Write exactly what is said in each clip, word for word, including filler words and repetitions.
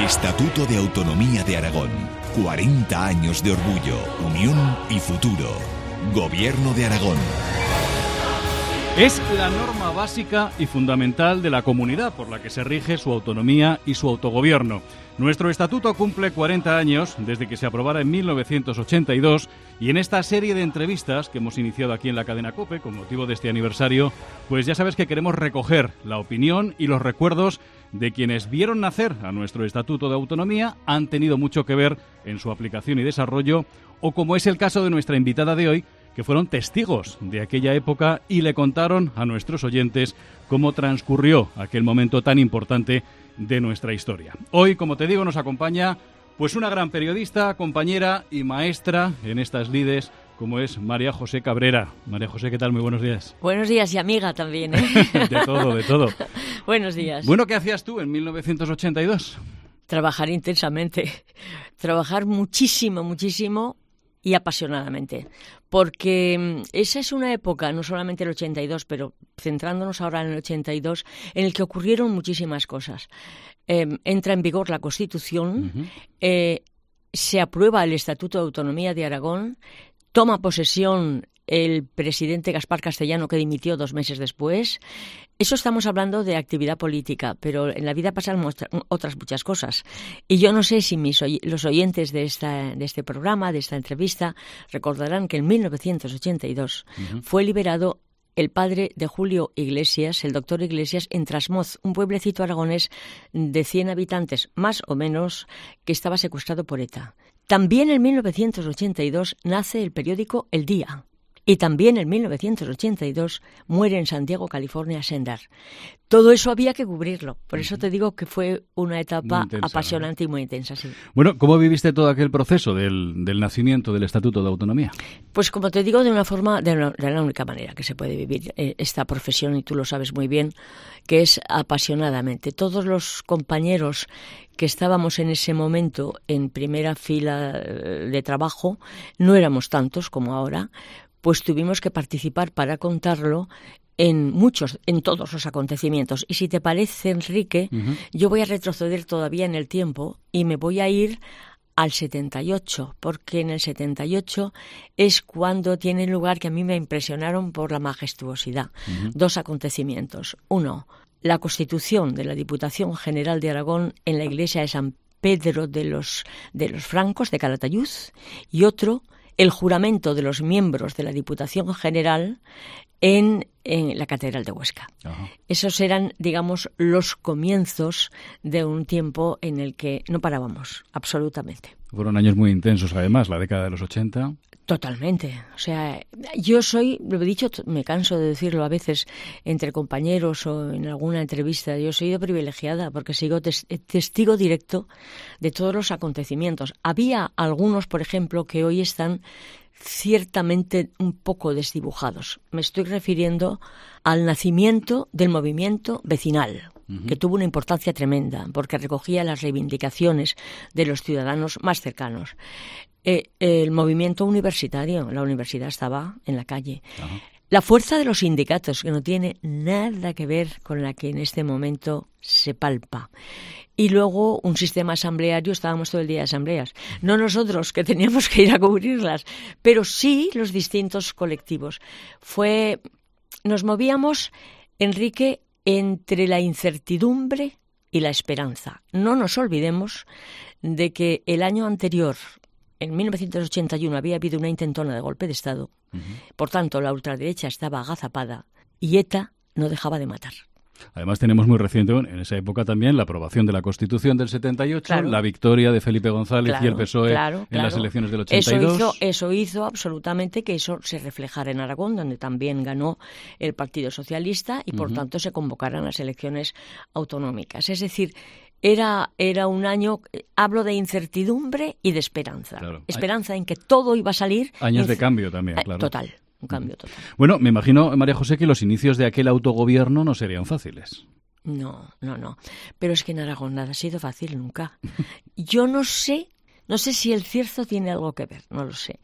Estatuto de Autonomía de Aragón. cuarenta años de orgullo, unión y futuro. Gobierno de Aragón. Es la norma básica y fundamental de la comunidad por la que se rige su autonomía y su autogobierno. Nuestro estatuto cumple cuarenta años desde que se aprobara en mil novecientos ochenta y dos y en esta serie de entrevistas que hemos iniciado aquí en la cadena COPE con motivo de este aniversario, pues ya sabes que queremos recoger la opinión y los recuerdos de quienes vieron nacer a nuestro Estatuto de Autonomía, han tenido mucho que ver en su aplicación y desarrollo, o como es el caso de nuestra invitada de hoy, que fueron testigos de aquella época y le contaron a nuestros oyentes cómo transcurrió aquel momento tan importante de nuestra historia. Hoy, como te digo, nos acompaña pues una gran periodista, compañera y maestra en estas lides, como es María José Cabrera. María José, ¿qué tal? Muy buenos días. Buenos días y amiga también, ¿eh? De todo, de todo. Buenos días. Bueno, ¿qué hacías tú en mil novecientos ochenta y dos? Trabajar intensamente, trabajar muchísimo, muchísimo y apasionadamente, porque esa es una época, no solamente el ochenta y dos, pero centrándonos ahora en el ochenta y dos, en el que ocurrieron muchísimas cosas. Eh, entra en vigor la Constitución, uh-huh. eh, se aprueba el Estatuto de Autonomía de Aragón, toma posesión el presidente Gaspar Castellano, que dimitió dos meses después. Eso estamos hablando de actividad política, pero en la vida pasan otras muchas cosas. Y yo no sé si mis oy- los oyentes de, esta, de este programa, de esta entrevista, recordarán que en mil novecientos ochenta y dos uh-huh. fue liberado el padre de Julio Iglesias, el doctor Iglesias, en Trasmoz, un pueblecito aragonés de cien habitantes, más o menos, que estaba secuestrado por ETA. También en mil novecientos ochenta y dos nace el periódico El Día. Y también en mil novecientos ochenta y dos muere en Santiago, California, Sendar. Todo eso había que cubrirlo. Por eso te digo que fue una etapa intensa, apasionante, ¿no? Y muy intensa, sí. Bueno, ¿cómo viviste todo aquel proceso del, del nacimiento del Estatuto de Autonomía? Pues como te digo, de una forma, de, una, de la única manera que se puede vivir eh, esta profesión, y tú lo sabes muy bien, que es apasionadamente. Todos los compañeros que estábamos en ese momento en primera fila de trabajo, no éramos tantos como ahora, pues tuvimos que participar para contarlo en muchos, en todos los acontecimientos. Y si te parece, Enrique, uh-huh. yo voy a retroceder todavía en el tiempo y me voy a ir al setenta y ocho, porque en el setenta y ocho es cuando tiene lugar, que a mí me impresionaron por la majestuosidad, uh-huh. dos acontecimientos. Uno, la constitución de la Diputación General de Aragón en la iglesia de San Pedro de los, de los Francos, de Calatayud, y otro, el juramento de los miembros de la Diputación General en, en la Catedral de Huesca. Ajá. Esos eran, digamos, los comienzos de un tiempo en el que no parábamos, absolutamente. Fueron años muy intensos, además, la década de los ochenta. Totalmente. O sea, yo soy, lo he dicho, me canso de decirlo a veces entre compañeros o en alguna entrevista, yo soy privilegiada porque sigo tes- testigo directo de todos los acontecimientos. Había algunos, por ejemplo, que hoy están ciertamente un poco desdibujados. Me estoy refiriendo al nacimiento del movimiento vecinal, uh-huh. que tuvo una importancia tremenda porque recogía las reivindicaciones de los ciudadanos más cercanos. Eh, el movimiento universitario, la universidad estaba en la calle. Uh-huh. La fuerza de los sindicatos, que no tiene nada que ver con la que en este momento se palpa. Y luego un sistema asambleario, estábamos todo el día de asambleas. No nosotros, que teníamos que ir a cubrirlas, pero sí los distintos colectivos. Fue, nos movíamos, Enrique, entre la incertidumbre y la esperanza. No nos olvidemos de que el año anterior, en mil novecientos ochenta y uno, había habido una intentona de golpe de Estado. Uh-huh. Por tanto, la ultraderecha estaba agazapada y ETA no dejaba de matar. Además, tenemos muy reciente, en esa época también, la aprobación de la Constitución del setenta y ocho, claro. la victoria de Felipe González claro, y el P S O E claro, en claro. las elecciones del ochenta y dos. Eso hizo, eso hizo absolutamente que eso se reflejara en Aragón, donde también ganó el Partido Socialista y, por uh-huh. tanto, se convocaran las elecciones autonómicas. Es decir, Era, era un año, hablo de incertidumbre y de esperanza. Claro. Esperanza en que todo iba a salir. Años inc- de cambio también, claro. Total, un cambio total. Bueno, me imagino, María José, que los inicios de aquel autogobierno no serían fáciles. No, no, no. Pero es que en Aragón nada ha sido fácil nunca. Yo no sé, no sé si el Cierzo tiene algo que ver, no lo sé.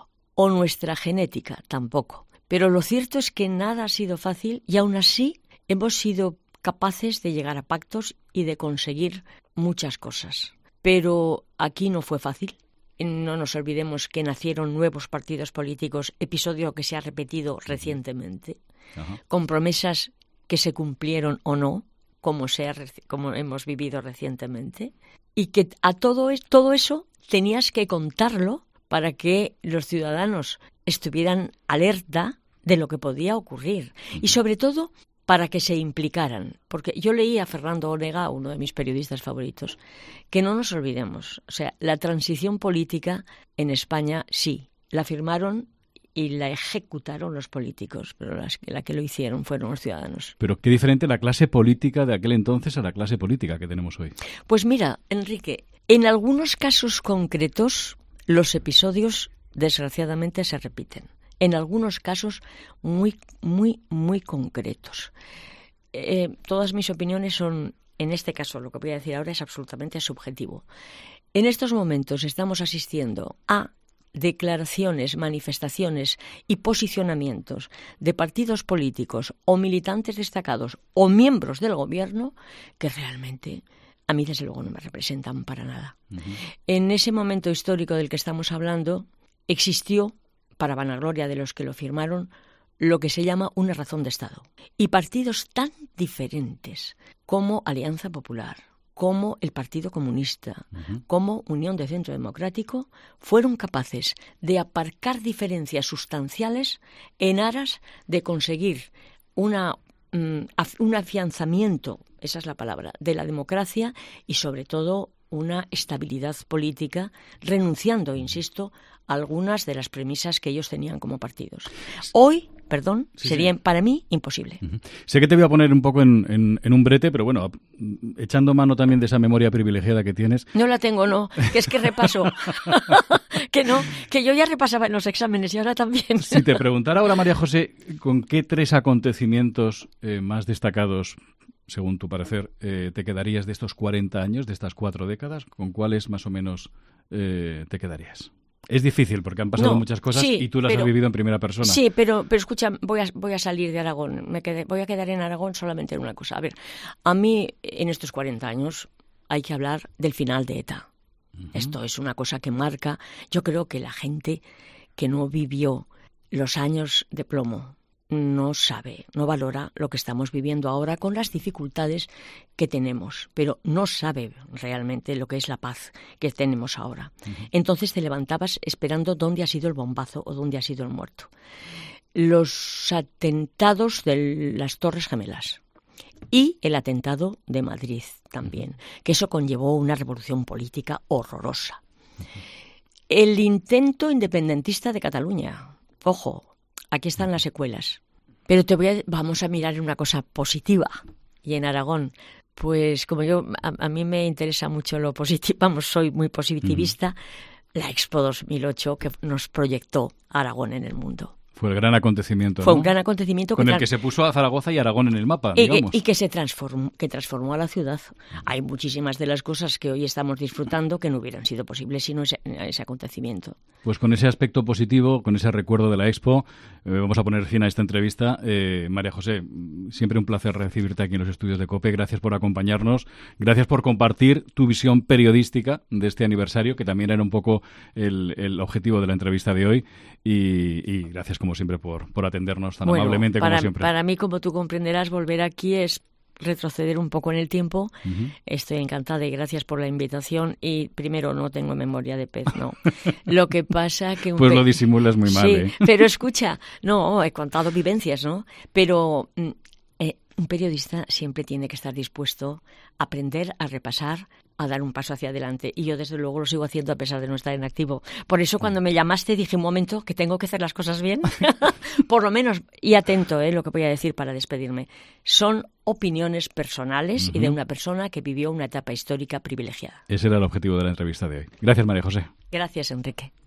O nuestra genética, tampoco. Pero lo cierto es que nada ha sido fácil y aún así hemos sido capaces de llegar a pactos y de conseguir muchas cosas. Pero aquí no fue fácil. No nos olvidemos que nacieron nuevos partidos políticos, episodio que se ha repetido recientemente, Ajá. con promesas que se cumplieron o no, como, se ha, como hemos vivido recientemente, y que a todo, todo eso tenías que contarlo para que los ciudadanos estuvieran alerta de lo que podía ocurrir. Uh-huh. Y sobre todo para que se implicaran. Porque yo leí a Fernando Onega, uno de mis periodistas favoritos, que no nos olvidemos. O sea, la transición política en España, sí, la firmaron y la ejecutaron los políticos, pero las, la que lo hicieron fueron los ciudadanos. Pero qué diferente la clase política de aquel entonces a la clase política que tenemos hoy. Pues mira, Enrique, en algunos casos concretos los episodios desgraciadamente se repiten. En algunos casos muy, muy, muy concretos. Eh, todas mis opiniones son, en este caso, lo que voy a decir ahora es absolutamente subjetivo. En estos momentos estamos asistiendo a declaraciones, manifestaciones y posicionamientos de partidos políticos o militantes destacados o miembros del gobierno que realmente a mí, desde luego, no me representan para nada. Uh-huh. En ese momento histórico del que estamos hablando, existió, para vanagloria de los que lo firmaron, lo que se llama una razón de Estado. Y partidos tan diferentes como Alianza Popular, como el Partido Comunista, uh-huh. como Unión de Centro Democrático, fueron capaces de aparcar diferencias sustanciales en aras de conseguir una, um, af- un afianzamiento, esa es la palabra, de la democracia y sobre todo una estabilidad política, renunciando, insisto, a algunas de las premisas que ellos tenían como partidos. Hoy, perdón, sí, sería sí. para mí imposible. Uh-huh. Sé que te voy a poner un poco en, en, en un brete, pero bueno, echando mano también de esa memoria privilegiada que tienes. No la tengo, no, que es que repaso. que no, que yo ya repasaba en los exámenes y ahora también. Si te preguntara ahora, María José, ¿con qué tres acontecimientos eh, más destacados, según tu parecer, eh, te quedarías de estos cuarenta años, de estas cuatro décadas? ¿Con cuáles más o menos eh, te quedarías? Es difícil porque han pasado no, muchas cosas sí, y tú las pero, has vivido en primera persona. Sí, pero, pero escucha, voy a, voy a salir de Aragón. Me quedé, voy a quedar en Aragón solamente en una cosa. A ver, a mí en estos cuarenta años hay que hablar del final de ETA. Uh-huh. Esto es una cosa que marca. Yo creo que la gente que no vivió los años de plomo no sabe, no valora lo que estamos viviendo ahora con las dificultades que tenemos, pero no sabe realmente lo que es la paz que tenemos ahora. Uh-huh. Entonces te levantabas esperando dónde ha sido el bombazo o dónde ha sido el muerto. Los atentados de las Torres Gemelas y el atentado de Madrid también, que eso conllevó una revolución política horrorosa. Uh-huh. El intento independentista de Cataluña, ojo, aquí están las secuelas. Pero te voy a, vamos a mirar una cosa positiva. Y en Aragón, pues como yo, a, a mí me interesa mucho lo positivo, vamos, soy muy positivista, mm. la Expo dos mil ocho que nos proyectó Aragón en el mundo. Fue el gran acontecimiento, Fue ¿no? un gran acontecimiento. Con que el que se puso a Zaragoza y Aragón en el mapa, y, digamos. Y que se transformó, que transformó a la ciudad. Hay muchísimas de las cosas que hoy estamos disfrutando que no hubieran sido posibles sin ese, ese acontecimiento. Pues con ese aspecto positivo, con ese recuerdo de la Expo, eh, vamos a poner fin a esta entrevista. Eh, María José, siempre un placer recibirte aquí en los estudios de COPE. Gracias por acompañarnos. Gracias por compartir tu visión periodística de este aniversario, que también era un poco el, el objetivo de la entrevista de hoy. Y, y gracias, como siempre, por, por atendernos tan bueno, amablemente para, como siempre. Para mí, como tú comprenderás, volver aquí es retroceder un poco en el tiempo. Uh-huh. Estoy encantada y gracias por la invitación. Y primero, no tengo memoria de pez, no. Lo que pasa que... Un pues pe... lo disimulas muy mal, sí, ¿eh? Pero escucha, no, he contado vivencias, ¿no? Pero eh, un periodista siempre tiene que estar dispuesto a aprender, a repasar, a dar un paso hacia adelante. Y yo, desde luego, lo sigo haciendo a pesar de no estar en activo. Por eso, cuando me llamaste, dije, un momento, que tengo que hacer las cosas bien. Por lo menos, y atento, ¿eh? Lo que voy a decir para despedirme. Son opiniones personales uh-huh. y de una persona que vivió una etapa histórica privilegiada. Ese era el objetivo de la entrevista de hoy. Gracias, María José. Gracias, Enrique.